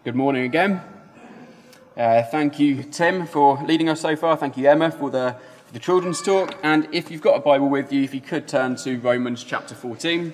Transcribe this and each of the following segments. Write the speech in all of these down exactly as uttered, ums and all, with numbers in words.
Good morning again. Uh, thank you, Tim, for leading us so far. Thank you, Emma, for the, for the children's talk. And if you've got a Bible with you, if you could turn to Romans chapter fourteen.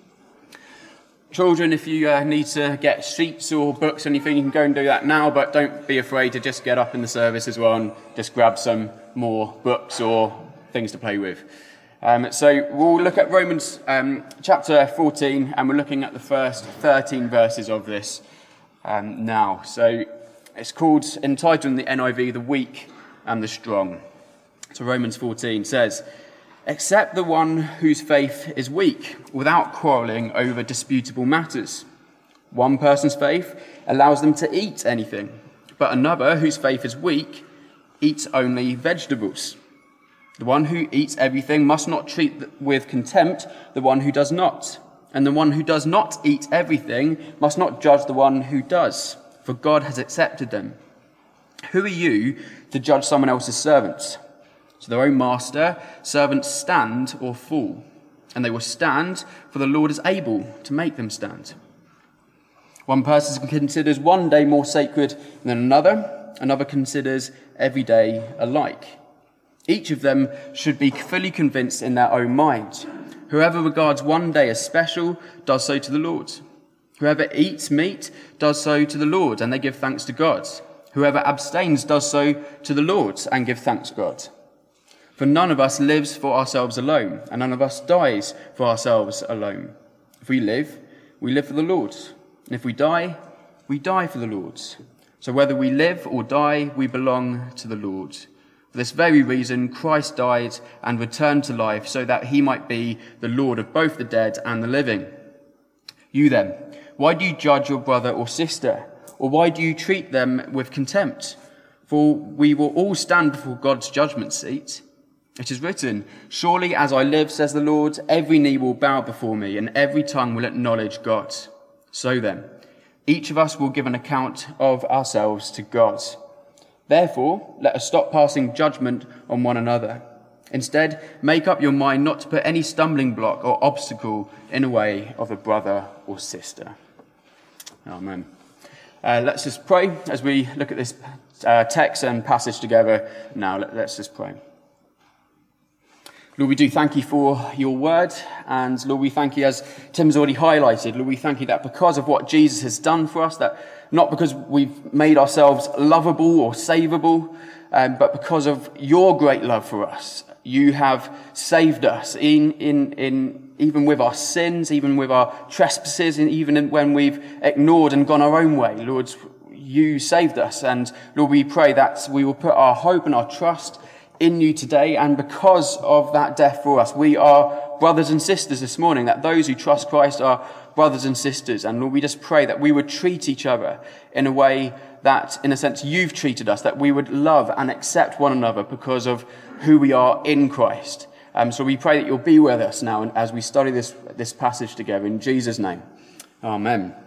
Children, if you uh, need to get sheets or books or anything, you can go and do that now, but don't be afraid to just get up in the service as well and just grab some more books or things to play with. Um, so we'll look at Romans um, chapter fourteen, and we're looking at the first thirteen verses of this um, now. So it's called, entitled in the N I V, The Weak and the Strong. So Romans fourteen says, "Accept the one whose faith is weak, without quarrelling over disputable matters. One person's faith allows them to eat anything, but another whose faith is weak eats only vegetables. The one who eats everything must not treat with contempt the one who does not. And the one who does not eat everything must not judge the one who does, for God has accepted them. Who are you to judge someone else's servants? To their own master, servants stand or fall, and they will stand, for the Lord is able to make them stand. One person considers one day more sacred than another, another considers every day alike. Each of them should be fully convinced in their own mind. Whoever regards one day as special does so to the Lord. Whoever eats meat does so to the Lord, and they give thanks to God. Whoever abstains does so to the Lord, and give thanks to God. For none of us lives for ourselves alone, and none of us dies for ourselves alone. If we live, we live for the Lord. And if we die, we die for the Lord. So whether we live or die, we belong to the Lord. For this very reason, Christ died and returned to life, so that he might be the Lord of both the dead and the living. You then, why do you judge your brother or sister? Or why do you treat them with contempt? For we will all stand before God's judgment seat. It is written, 'Surely as I live, says the Lord, every knee will bow before me, and every tongue will acknowledge God.' So then, each of us will give an account of ourselves to God. Therefore, let us stop passing judgment on one another. Instead, make up your mind not to put any stumbling block or obstacle in the way of a brother or sister." Amen. Uh, let's just pray as we look at this uh, text and passage together now. Let, let's just pray. Lord, we do thank you for your word, and Lord, we thank you, as Tim's already highlighted, Lord, we thank you that because of what Jesus has done for us, that not because we've made ourselves lovable or savable, um, but because of your great love for us, you have saved us in, in, in even with our sins, even with our trespasses, and even in, when we've ignored and gone our own way. Lord, you saved us, and Lord, we pray that we will put our hope and our trust in you today, and because of that death for us, we are brothers and sisters this morning, that those who trust Christ are brothers and sisters. And Lord, we just pray that we would treat each other in a way that, in a sense, you've treated us, that we would love and accept one another because of who we are in Christ. Um, so we pray that you'll be with us now as we study this, this passage together, in Jesus' name. Amen.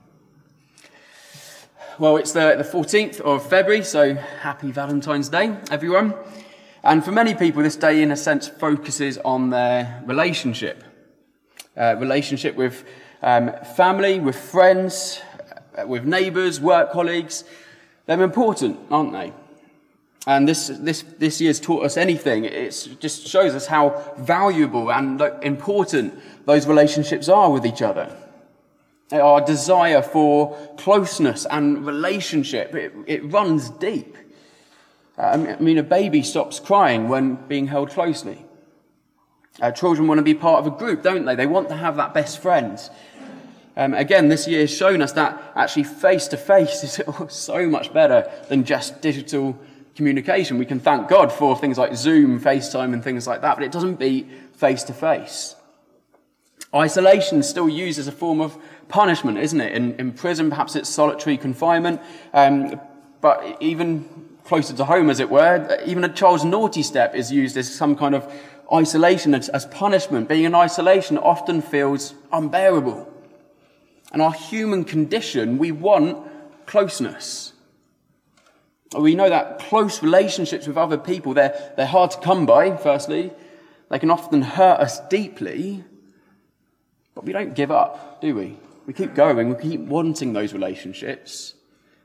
Well, it's the, the fourteenth of February, so happy Valentine's Day, everyone. And for many people, this day, in a sense, focuses on their relationship. Uh, relationship with um, family, with friends, uh, with neighbours, work colleagues. They're important, aren't they? And this this this year's taught us anything. It just shows us how valuable and important those relationships are with each other. Our desire for closeness and relationship, it, it runs deep. I mean, a baby stops crying when being held closely. Uh, children want to be part of a group, don't they? They want to have that best friend. Um, again, this year has shown us that actually face-to-face is so much better than just digital communication. We can thank God for things like Zoom, FaceTime, and things like that, but it doesn't beat face-to-face. Isolation is still used as a form of punishment, isn't it? In, in prison, perhaps it's solitary confinement, um, but even closer to home, as it were, even a child's naughty step is used as some kind of isolation, as, as punishment. Being in isolation often feels unbearable. And our human condition, we want closeness. We know that close relationships with other people, they're, they're hard to come by, firstly. They can often hurt us deeply, but we don't give up, do we? We keep going, we keep wanting those relationships.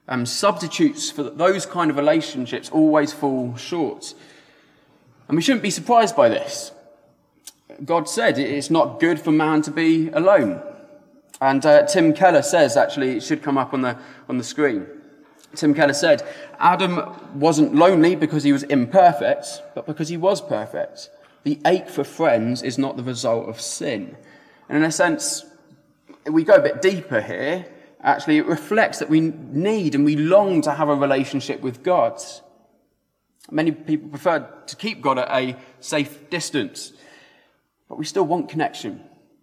Um, substitutes for those kind of relationships always fall short. And we shouldn't be surprised by this. God said it's not good for man to be alone. And uh, Tim Keller says, actually, it should come up on the on the screen. Tim Keller said, Adam wasn't lonely because he was imperfect, but because he was perfect. The ache for friends is not the result of sin. And in a sense, if we go a bit deeper here, actually it reflects that we need and we long to have a relationship with God. Many people prefer to keep God at a safe distance, but we still want connection.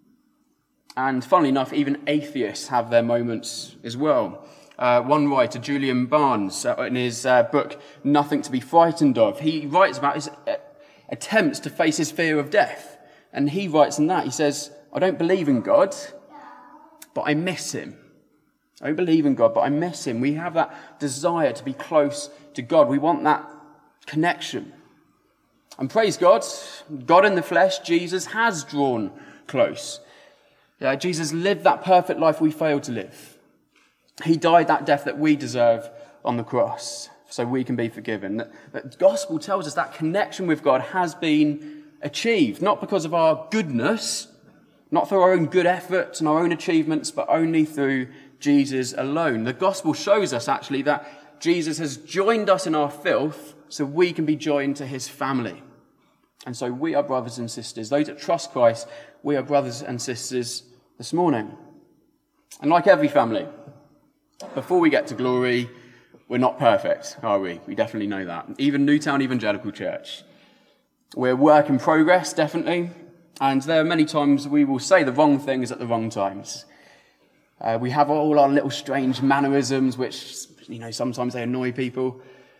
And funnily enough, even atheists have their moments as well. Uh, one writer, Julian Barnes, uh, in his uh, book, Nothing to be Frightened of, he writes about his uh, attempts to face his fear of death. And he writes in that, he says, I don't believe in God, but I miss him. I don't believe in God, but I miss him. We have that desire to be close to God. We want that connection. And praise God, God in the flesh, Jesus, has drawn close. Yeah, Jesus lived that perfect life we failed to live. He died that death that we deserve on the cross, so we can be forgiven. The gospel tells us that connection with God has been achieved, not because of our goodness, not through our own good efforts and our own achievements, but only through Jesus alone. The gospel shows us actually that Jesus has joined us in our filth so we can be joined to his family. And so we are brothers and sisters. Those that trust Christ, we are brothers and sisters this morning. And like every family, before we get to glory, we're not perfect, are we? We definitely know that. Even Newtown Evangelical Church. We're work in progress, definitely. And there are many times we will say the wrong things at the wrong times. Uh, we have all our little strange mannerisms, which, you know, sometimes they annoy people.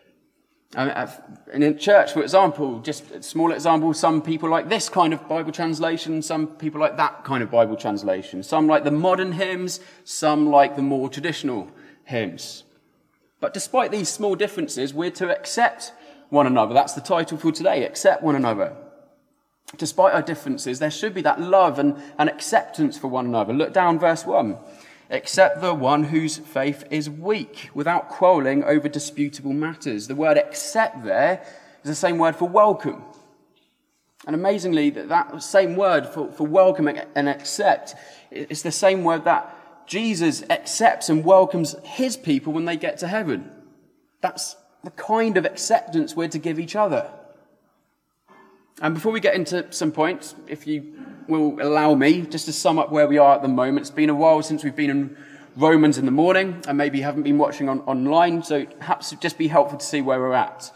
Um, and in church, for example, just a small example, some people like this kind of Bible translation, some people like that kind of Bible translation. Some like the modern hymns, some like the more traditional hymns. But despite these small differences, we're to accept one another. That's the title for today, accept one another. Despite our differences, there should be that love and, and acceptance for one another. Look down verse one. Accept the one whose faith is weak, without quarrelling over disputable matters. The word accept there is the same word for welcome. And amazingly, that, that same word for, for welcome and accept is the same word that Jesus accepts and welcomes his people when they get to heaven. That's the kind of acceptance we're to give each other. And before we get into some points, if you will allow me just to sum up where we are at the moment. It's been a while since we've been in Romans in the morning, and maybe you haven't been watching on, online, so perhaps it'd just be helpful to see where we're at.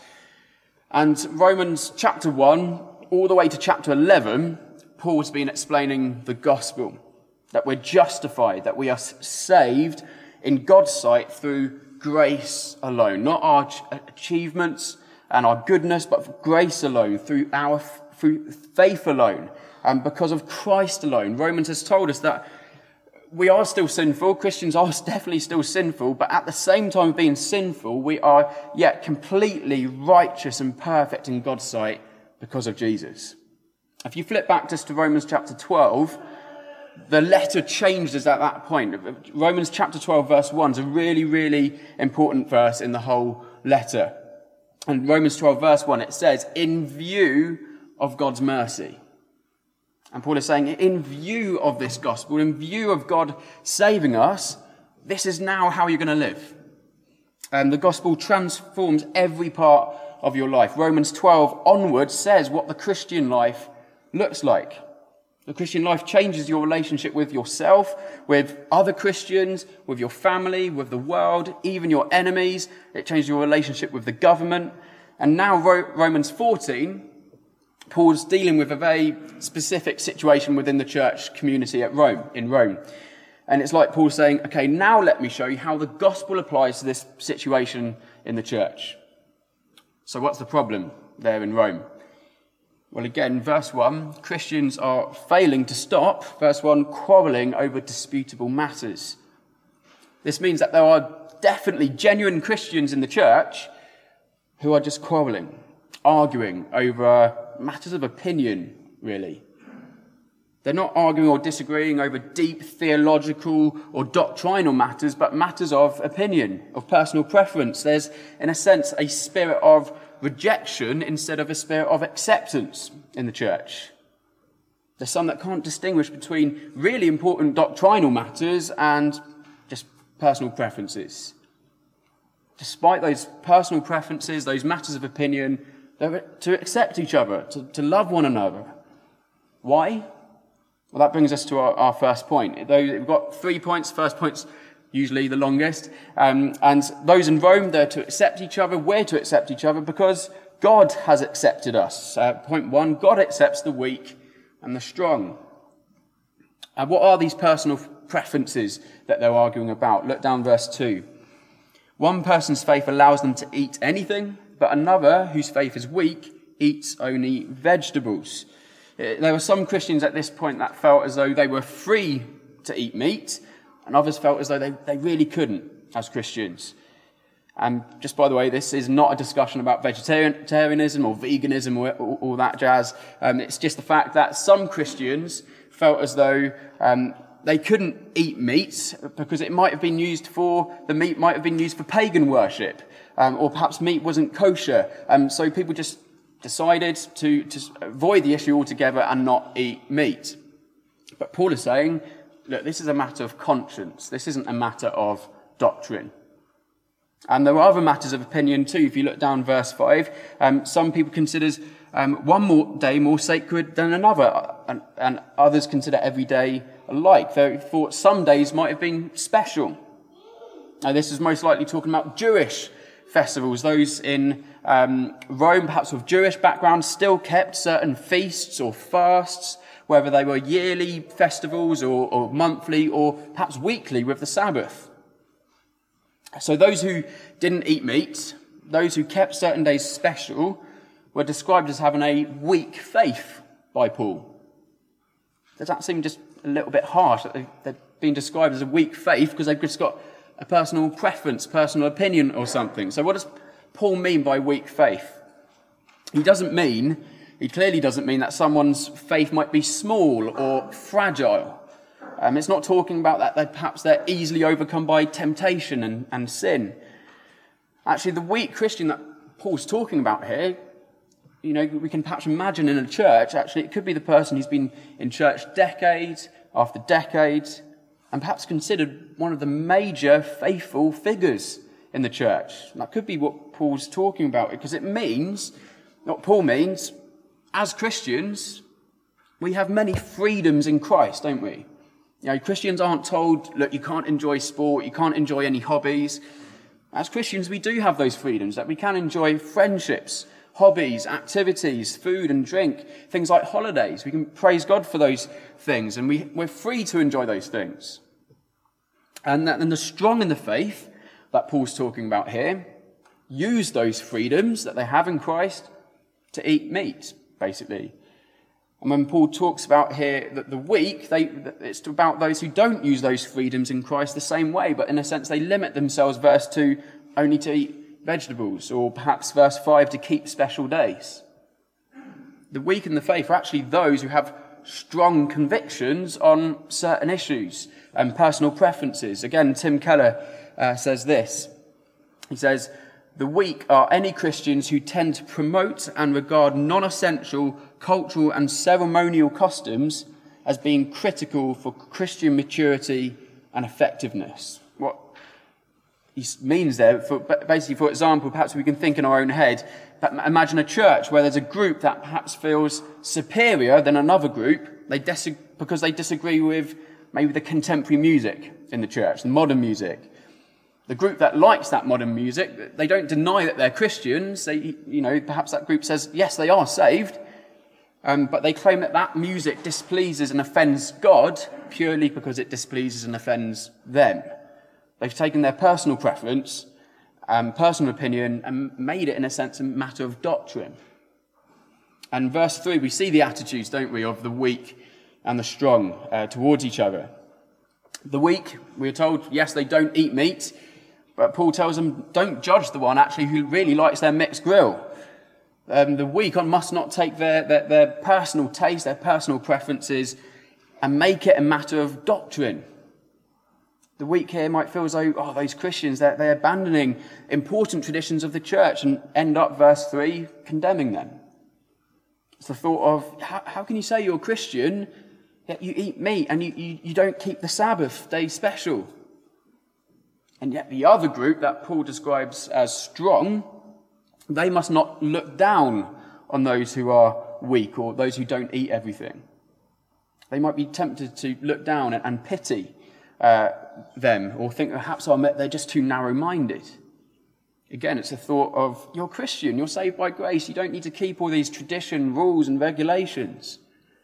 And Romans chapter one, all the way to chapter eleven, Paul's been explaining the gospel, that we're justified, that we are saved in God's sight through grace alone, not our achievements and our goodness, but grace alone, through our through faith alone. And because of Christ alone. Romans has told us that we are still sinful. Christians are definitely still sinful. But at the same time of being sinful, we are yet completely righteous and perfect in God's sight because of Jesus. If you flip back just to Romans chapter twelve, the letter changes at that point. Romans chapter twelve verse one is a really, really important verse in the whole letter. And Romans twelve verse one, it says, in view of God's mercy. And Paul is saying, in view of this gospel, in view of God saving us, this is now how you're going to live. And the gospel transforms every part of your life. Romans twelve onwards says what the Christian life looks like. The Christian life changes your relationship with yourself, with other Christians, with your family, with the world, even your enemies. It changes your relationship with the government. And now Romans fourteen, Paul's dealing with a very specific situation within the church community at Rome, in Rome. And it's like Paul saying, okay, now let me show you how the gospel applies to this situation in the church. So what's the problem there in Rome? Well, again, verse one, Christians are failing to stop, verse one, quarrelling over disputable matters. This means that there are definitely genuine Christians in the church who are just quarrelling, arguing over matters of opinion, really. They're not arguing or disagreeing over deep theological or doctrinal matters, but matters of opinion, of personal preference. There's, in a sense, a spirit of rejection instead of a spirit of acceptance in the church. There's some that can't distinguish between really important doctrinal matters and just personal preferences. Despite those personal preferences, those matters of opinion, they're to accept each other, to, to love one another. Why? Well, that brings us to our, our first point. We've got three points. First point's usually the longest. Um, and those in Rome, they're to accept each other. We're to accept each other because God has accepted us. Uh, point one, God accepts the weak and the strong. And what are these personal preferences that they're arguing about? Look down verse two. One person's faith allows them to eat anything, but another, whose faith is weak, eats only vegetables. There were some Christians at this point that felt as though they were free to eat meat, and others felt as though they, they really couldn't as Christians. And just by the way, this is not a discussion about vegetarianism or veganism or all, all that jazz. Um, it's just the fact that some Christians felt as though um, they couldn't eat meat because it might have been used for, the meat might have been used for pagan worship, um, or perhaps meat wasn't kosher. Um, so people just decided to, to avoid the issue altogether and not eat meat. But Paul is saying, look, this is a matter of conscience. This isn't a matter of doctrine. And there are other matters of opinion too. If you look down verse five, um, some people consider um, one more day more sacred than another, and, and others consider every day alike. They thought some days might have been special. Now, this is most likely talking about Jewish festivals. Those in um, Rome, perhaps with Jewish background, still kept certain feasts or fasts, whether they were yearly festivals or, or monthly or perhaps weekly with the Sabbath. So those who didn't eat meat, those who kept certain days special, were described as having a weak faith by Paul. Does that seem just a little bit harsh, that they've been described as a weak faith because they've just got a personal preference, personal opinion or something? So what does Paul mean by weak faith? He doesn't mean, he clearly doesn't mean that someone's faith might be small or fragile. Um, it's not talking about that, that perhaps they're easily overcome by temptation and, and sin. Actually, the weak Christian that Paul's talking about here, you know, we can perhaps imagine in a church, actually it could be the person who's been in church decade after decade, and perhaps considered one of the major faithful figures in the church. And that could be what Paul's talking about, because it means, what Paul means, as Christians, we have many freedoms in Christ, don't we? You know, Christians aren't told, look, you can't enjoy sport, you can't enjoy any hobbies. As Christians, we do have those freedoms, that we can enjoy friendships, hobbies, activities, food and drink, things like holidays. We can praise God for those things, and we, we're free to enjoy those things. And, that, and the strong in the faith that Paul's talking about here use those freedoms that they have in Christ to eat meat, basically. And when Paul talks about here that the weak, they, it's about those who don't use those freedoms in Christ the same way, but in a sense they limit themselves, verse two, only to eat vegetables, or perhaps verse five, to keep special days. The weak in the faith are actually those who have strong convictions on certain issues and personal preferences. Again, Tim Keller uh, says this. He says, the weak are any Christians who tend to promote and regard non-essential cultural and ceremonial customs as being critical for Christian maturity and effectiveness. What he means there, for, basically, for example, perhaps we can think in our own head, imagine a church where there's a group that perhaps feels superior than another group they dis- because they disagree with maybe the contemporary music in the church, the modern music. The group that likes that modern music, they don't deny that they're Christians. They, you know, perhaps that group says, yes, they are saved, um, but they claim that that music displeases and offends God purely because it displeases and offends them. They've taken their personal preference, um, personal opinion, and made it, in a sense, a matter of doctrine. And verse three, we see the attitudes, don't we, of the weak and the strong uh, towards each other. The weak, we're told, yes, they don't eat meat, but Paul tells them, don't judge the one, actually, who really likes their mixed grill. Um, the weak must not take their, their, their personal taste, their personal preferences and make it a matter of doctrine. The weak here might feel as though, oh, those Christians, they're, they're abandoning important traditions of the church, and end up, verse three, condemning them. It's the thought of, how, how can you say you're a Christian, yet you eat meat and you, you, you don't keep the Sabbath day special? And yet the other group that Paul describes as strong, they must not look down on those who are weak or those who don't eat everything. They might be tempted to look down and, and pity uh, them, or think perhaps oh, they're just too narrow-minded. Again, it's a thought of, you're a Christian, you're saved by grace, you don't need to keep all these tradition, rules and regulations.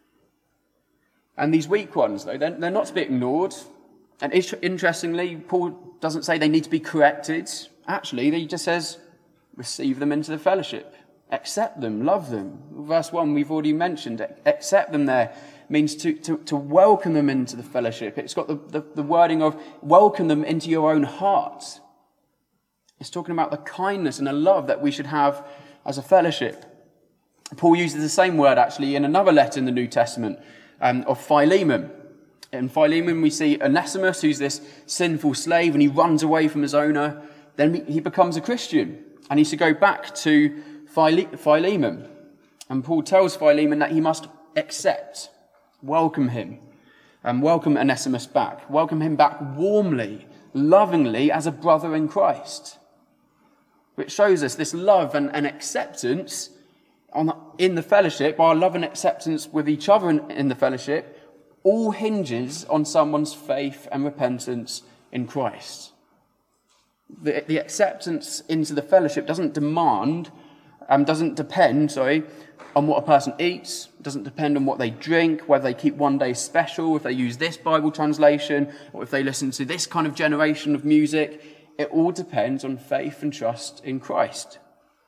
And these weak ones, though, they're, they're not to be ignored. And interestingly, Paul doesn't say they need to be corrected. Actually, he just says, receive them into the fellowship. Accept them, love them. Verse one, we've already mentioned, accept them there means to, to, to welcome them into the fellowship. It's got the, the, the wording of welcome them into your own heart. It's talking about the kindness and the love that we should have as a fellowship. Paul uses the same word actually in another letter in the New Testament um, of Philemon. In Philemon we see Onesimus, who's this sinful slave, and he runs away from his owner. Then he becomes a Christian and he's to go back to Philemon. And Paul tells Philemon that he must accept, welcome him, and welcome Onesimus back. Welcome him back warmly, lovingly as a brother in Christ. Which shows us this love and, and acceptance on the, in the fellowship, our love and acceptance with each other in, in the fellowship, all hinges on someone's faith and repentance in Christ. The, the acceptance into the fellowship doesn't demand, um, doesn't depend, sorry, on what a person eats, doesn't depend on what they drink, whether they keep one day special, if they use this Bible translation, or if they listen to this kind of generation of music. It all depends on faith and trust in Christ.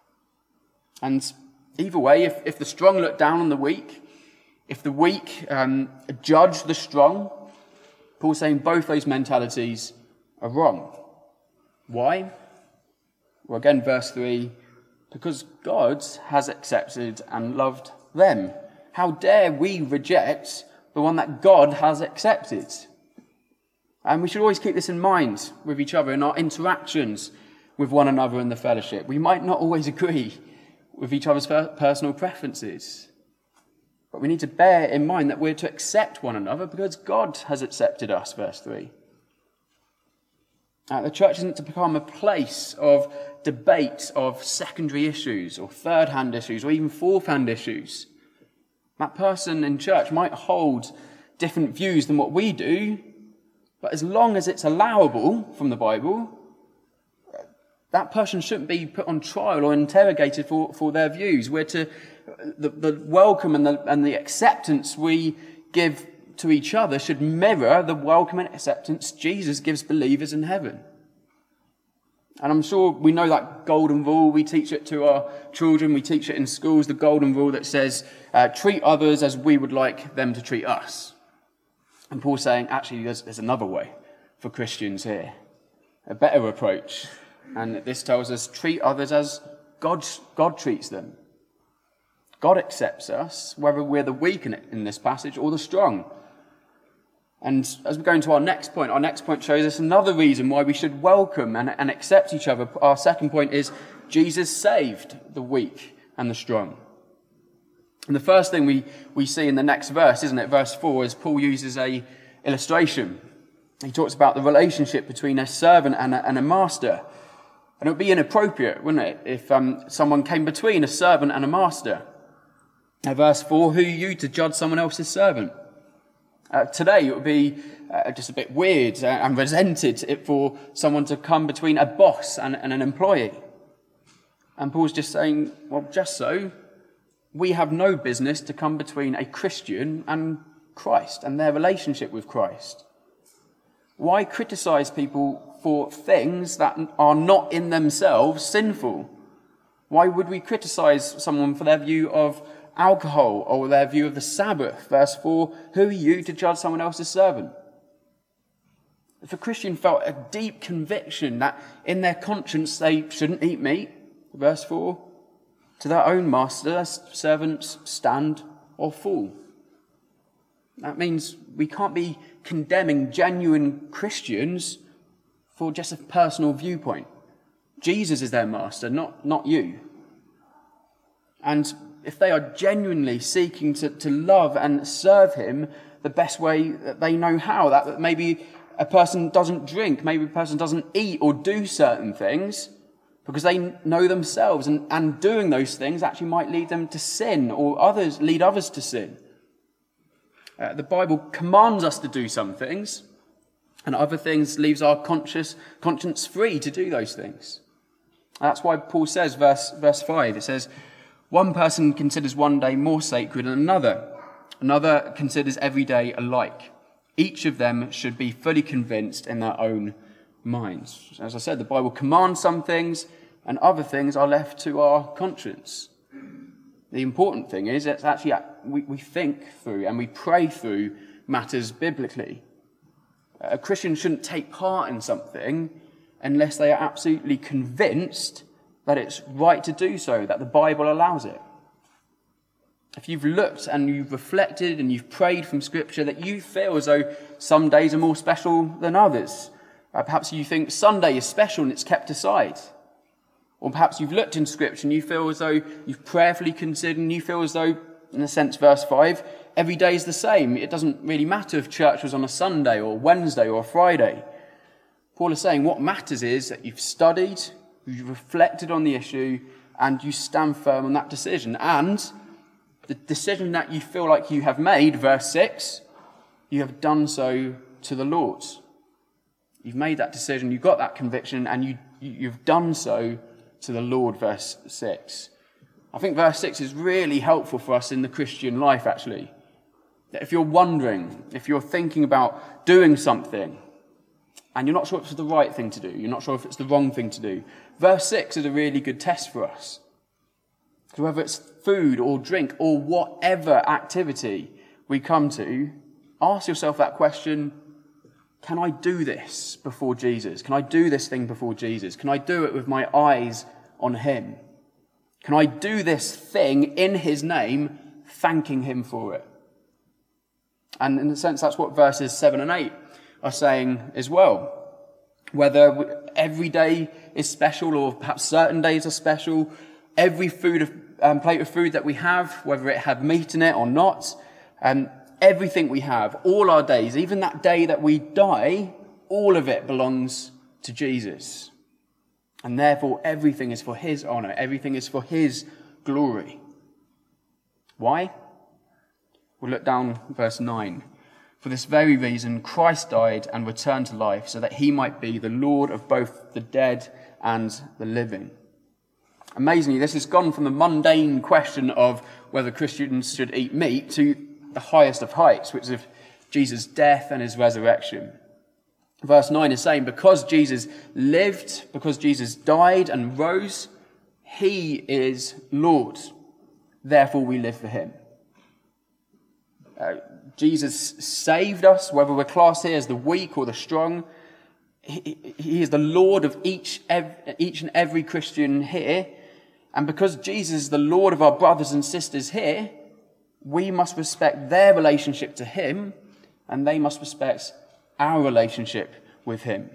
And either way, if, if the strong look down on the weak, if the weak um, judge the strong, Paul's saying both those mentalities are wrong. Why? Well, again, verse three, because God has accepted and loved them. How dare we reject the one that God has accepted? And we should always keep this in mind with each other in our interactions with one another in the fellowship. We might not always agree with each other's personal preferences, but we need to bear in mind that we're to accept one another because God has accepted us, verse three. Uh, the church isn't to become a place of debate of secondary issues or third-hand issues or even fourth-hand issues. That person in church might hold different views than what we do, but as long as it's allowable from the Bible, that person shouldn't be put on trial or interrogated for, for their views. We're to, the, the welcome and the, and the acceptance we give to each other should mirror the welcome and acceptance Jesus gives believers in heaven. And I'm sure we know that golden rule. We teach it to our children. We teach it in schools, the golden rule that says, uh, treat others as we would like them to treat us. And Paul's saying, actually, there's, there's another way for Christians here, a better approach. And this tells us, treat others as God, God treats them. God accepts us, whether we're the weak in, it, in this passage or the strong. And as we go into our next point, our next point shows us another reason why we should welcome and, and accept each other. Our second point is Jesus saved the weak and the strong. And the first thing we, we see in the next verse, isn't it? Verse four, is Paul uses a illustration. He talks about the relationship between a servant and a, and a master. And it would be inappropriate, wouldn't it, if um, someone came between a servant and a master. Now, verse four, who are you to judge someone else's servant? Uh, today it would be uh, just a bit weird and resented for someone to come between a boss and, and an employee. And Paul's just saying, well, just so, we have no business to come between a Christian and Christ and their relationship with Christ. Why criticize people for things that are not in themselves sinful? Why would we criticize someone for their view of alcohol or their view of the Sabbath? Verse four, who are you to judge someone else's servant? If a Christian felt a deep conviction that in their conscience they shouldn't eat meat, verse four, to their own master, servants stand or fall. That means we can't be condemning genuine Christians for just a personal viewpoint. Jesus is their master, not, not you. And if they are genuinely seeking to, to love and serve him the best way that they know how, that maybe a person doesn't drink, maybe a person doesn't eat or do certain things because they know themselves, and, and doing those things actually might lead them to sin, or others lead others to sin. Uh, the Bible commands us to do some things, and other things leaves our conscious, conscience free to do those things. That's why Paul says, verse, verse five, it says, one person considers one day more sacred than another. Another considers every day alike. Each of them should be fully convinced in their own minds. As I said, the Bible commands some things, and other things are left to our conscience. The important thing is that actually we, we think through and we pray through matters biblically. A Christian shouldn't take part in something unless they are absolutely convinced that it's right to do so, that the Bible allows it. If you've looked and you've reflected and you've prayed from Scripture that you feel as though some days are more special than others, uh, perhaps you think Sunday is special and it's kept aside. Or perhaps you've looked in Scripture and you feel as though you've prayerfully considered and you feel as though, in a sense, verse five, every day is the same. It doesn't really matter if church was on a Sunday or Wednesday or a Friday. Paul is saying what matters is that you've studied, you've reflected on the issue, and you stand firm on that decision. And the decision that you feel like you have made, verse six, you have done so to the Lord. You've made that decision, you've got that conviction, and you, you've done so to the Lord, verse six. I think verse six is really helpful for us in the Christian life, actually. That if you're wondering, if you're thinking about doing something, and you're not sure if it's the right thing to do, you're not sure if it's the wrong thing to do, verse six is a really good test for us. Because whether it's food or drink or whatever activity we come to, ask yourself that question, can I do this before Jesus? Can I do this thing before Jesus? Can I do it with my eyes on him? Can I do this thing in his name, thanking him for it? And in a sense, that's what verses seven and eight are saying as well. Whether every day is special or perhaps certain days are special, every food of, um, plate of food that we have, whether it had meat in it or not, um, everything we have, all our days, even that day that we die, all of it belongs to Jesus. And therefore, everything is for his honor. Everything is for his glory. Why? We'll look down verse nine. For this very reason, Christ died and returned to life so that he might be the Lord of both the dead and the living. Amazingly, this has gone from the mundane question of whether Christians should eat meat to the highest of heights, which is of Jesus' death and his resurrection. Verse nine is saying, because Jesus lived, because Jesus died and rose, he is Lord. Therefore, we live for him. Uh, Jesus saved us, whether we're classed here as the weak or the strong. He, he is the Lord of each, ev- each and every Christian here. And because Jesus is the Lord of our brothers and sisters here, we must respect their relationship to him, and they must respect our relationship with him.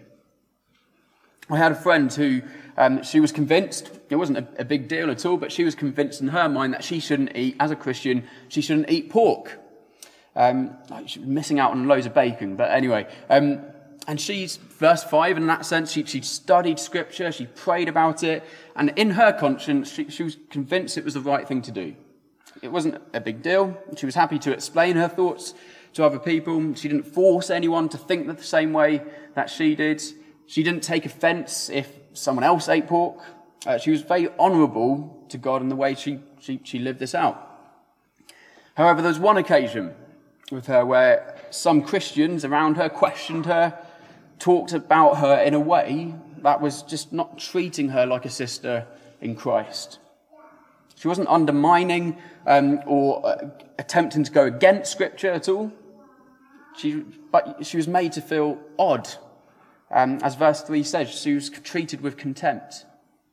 I had a friend who, um, she was convinced, it wasn't a, a big deal at all, but she was convinced in her mind that she shouldn't eat, as a Christian, she shouldn't eat pork. Um, she was missing out on loads of bacon, but anyway. Um, and she's, verse five, in that sense, she, she studied Scripture, she prayed about it, and in her conscience, she, she was convinced it was the right thing to do. It wasn't a big deal. She was happy to explain her thoughts to other people. She didn't force anyone to think the same way that she did. She didn't take offence if someone else ate pork. Uh, she was very honourable to God in the way she, she, she lived this out. However, there was one occasion with her where some Christians around her questioned her, talked about her in a way that was just not treating her like a sister in Christ. She wasn't undermining um, or uh, attempting to go against Scripture at all. She, but she was made to feel odd. Um, as verse three says, she was treated with contempt.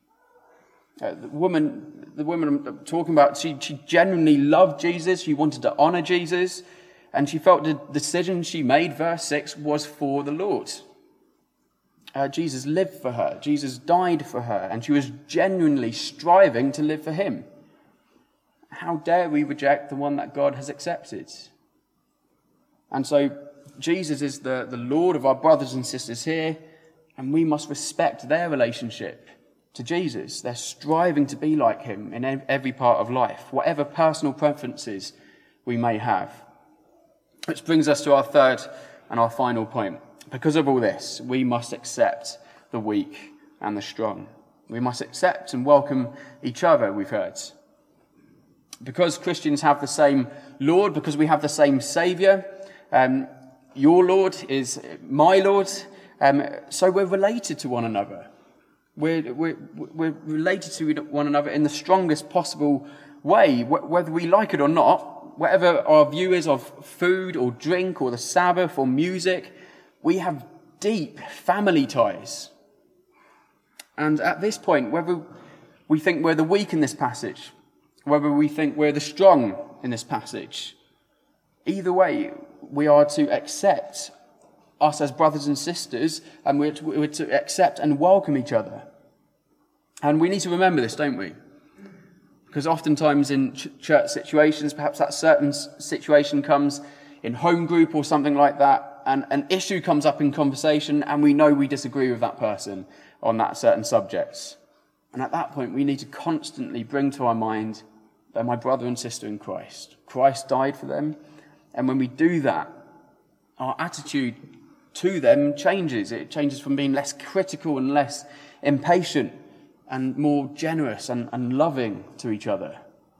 Uh, the woman, the woman I'm talking about, she, she genuinely loved Jesus. She wanted to honour Jesus. and she felt the decision she made, verse six, was for the Lord. Uh, Jesus lived for her. Jesus died for her, and she was genuinely striving to live for him. How dare we reject the one that God has accepted? And so Jesus is the, the Lord of our brothers and sisters here, and we must respect their relationship to Jesus. They're striving to be like him in every part of life, whatever personal preferences we may have. Which brings us to our third and our final point. Because of all this, we must accept the weak and the strong. We must accept and welcome each other, we've heard. Because Christians have the same Lord, because we have the same Saviour, um, your Lord is my Lord, um, so we're related to one another. We're, we're, we're related to one another in the strongest possible way, whether we like it or not. Whatever our view is of food or drink or the Sabbath or music, we have deep family ties. And at this point, whether we think we're the weak in this passage, whether we think we're the strong in this passage, either way, we are to accept us as brothers and sisters, and we're to, we're to accept and welcome each other. And we need to remember this, don't we? Because oftentimes in ch- church situations, perhaps that certain situation comes in home group or something like that, and an issue comes up in conversation, and we know we disagree with that person on that certain subject. And at that point, we need to constantly bring to our mind, they're my brother and sister in Christ. Christ died for them. And when we do that, our attitude to them changes. It changes from being less critical and less impatient and more generous and, and loving to each other.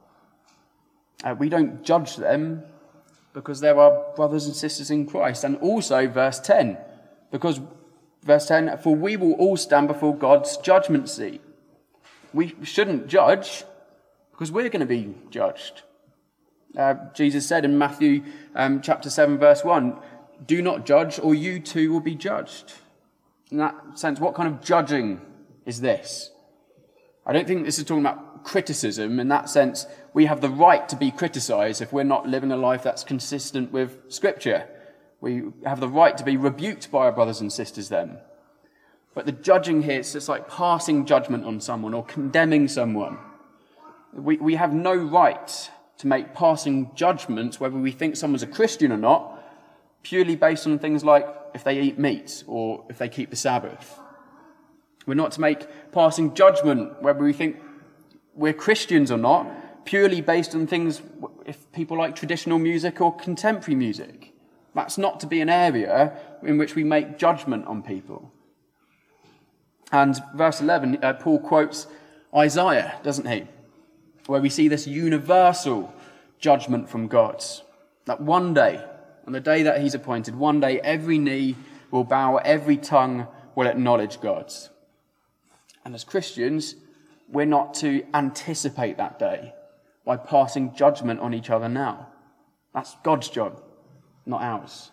Uh, we don't judge them because they're our brothers and sisters in Christ. And also verse ten, because verse ten, for we will all stand before God's judgment seat. We shouldn't judge because we're going to be judged. Uh, Jesus said in Matthew um, chapter seven, verse one, do not judge or you too will be judged. In that sense, what kind of judging is this? I don't think this is talking about criticism. In that sense, we have the right to be criticised if we're not living a life that's consistent with Scripture. We have the right to be rebuked by our brothers and sisters then. But the judging here, it's just like passing judgment on someone or condemning someone. We, we have no right to make passing judgments, whether we think someone's a Christian or not, purely based on things like if they eat meat or if they keep the Sabbath. We're not to make passing judgment, whether we think we're Christians or not, purely based on things if people like traditional music or contemporary music. That's not to be an area in which we make judgment on people. And verse eleven, uh, Paul quotes Isaiah, doesn't he? Where we see this universal judgment from God. That one day, on the day that he's appointed, one day every knee will bow, every tongue will acknowledge God. And as Christians, we're not to anticipate that day by passing judgment on each other now. That's God's job, not ours.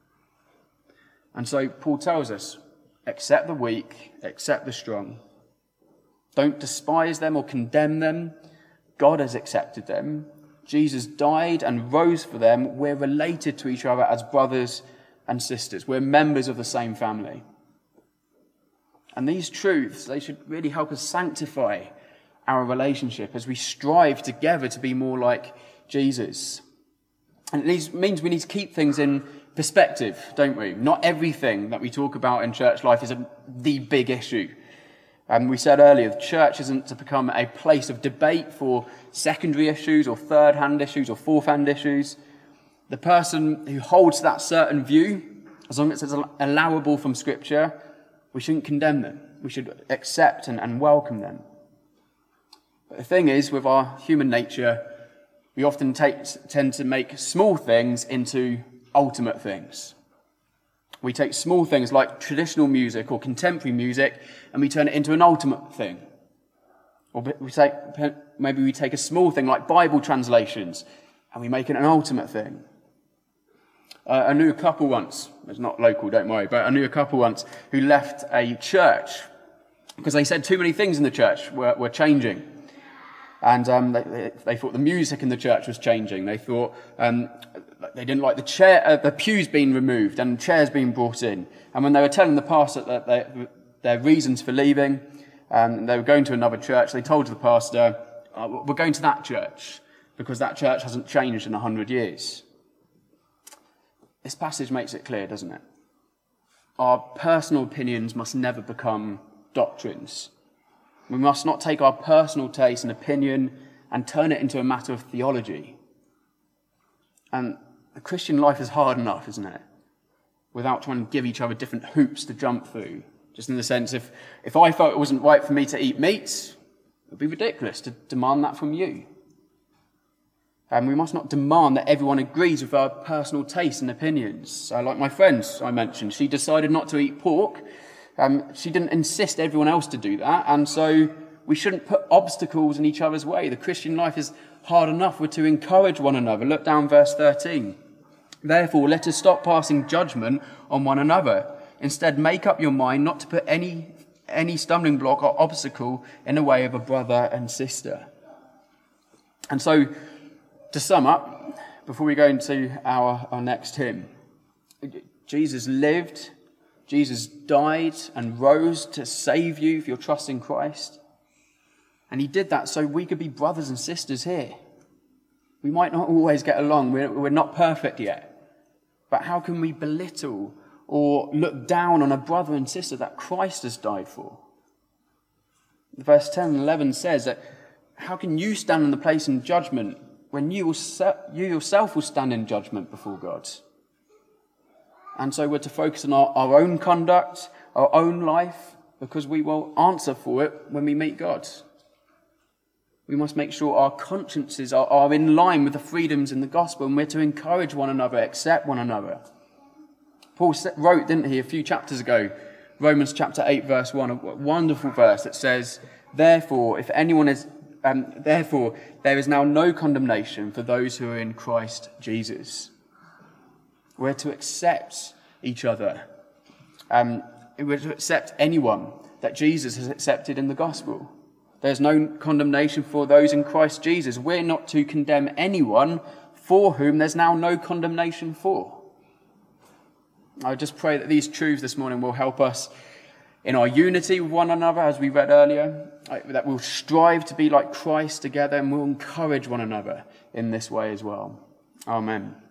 And so Paul tells us, accept the weak, accept the strong. Don't despise them or condemn them. God has accepted them. Jesus died and rose for them. We're related to each other as brothers and sisters. We're members of the same family. And these truths, they should really help us sanctify our relationship as we strive together to be more like Jesus. And it means we need to keep things in perspective, don't we? Not everything that we talk about in church life is a, the big issue. And we said earlier, the church isn't to become a place of debate for secondary issues or third-hand issues or fourth-hand issues. The person who holds that certain view, as long as it's allowable from Scripture, we shouldn't condemn them. We should accept and, and welcome them. But the thing is, with our human nature, we often take, tend to make small things into ultimate things. We take small things like traditional music or contemporary music and we turn it into an ultimate thing. Or we take, maybe we take a small thing like Bible translations and we make it an ultimate thing. Uh, I knew a couple once, it's not local, don't worry, but I knew a couple once who left a church because they said too many things in the church were, were changing. And um, they, they thought the music in the church was changing. They thought um, they didn't like the chair, uh, the pews being removed and chairs being brought in. And when they were telling the pastor that they, their reasons for leaving, um, they were going to another church, they told the pastor, oh, we're going to that church because that church hasn't changed in a hundred years. This passage makes it clear, doesn't it? Our personal opinions must never become doctrines. We must not take our personal taste and opinion and turn it into a matter of theology. And the Christian life is hard enough, isn't it? Without trying to give each other different hoops to jump through. Just in the sense, if, if I felt it wasn't right for me to eat meat, it would be ridiculous to demand that from you. And we must not demand that everyone agrees with our personal tastes and opinions. So like my friend I mentioned, she decided not to eat pork. Um, she didn't insist everyone else to do that, and so we shouldn't put obstacles in each other's way. The Christian life is hard enough. We're to encourage one another. Look down verse thirteen. Therefore, let us stop passing judgment on one another. Instead, make up your mind not to put any any stumbling block or obstacle in the way of a brother and sister. And so, to sum up, before we go into our, our next hymn, Jesus lived, Jesus died and rose to save you if you're trusting Christ. And he did that so we could be brothers and sisters here. We might not always get along. We're, we're not perfect yet. But how can we belittle or look down on a brother and sister that Christ has died for? Verse ten and eleven says that how can you stand in the place in judgment when you, will se- you yourself will stand in judgment before God? And so we're to focus on our, our own conduct, our own life, because we will answer for it when we meet God. We must make sure our consciences are, are in line with the freedoms in the gospel, and we're to encourage one another, accept one another. Paul wrote, didn't he, a few chapters ago, Romans chapter eight, verse one, a wonderful verse that says, Therefore, if anyone is, um, therefore, there is now no condemnation for those who are in Christ Jesus. We're to accept each other. Um, we're to accept anyone that Jesus has accepted in the gospel. There's no condemnation for those in Christ Jesus. We're not to condemn anyone for whom there's now no condemnation for. I just pray that these truths this morning will help us in our unity with one another, as we read earlier, that we'll strive to be like Christ together, and we'll encourage one another in this way as well. Amen.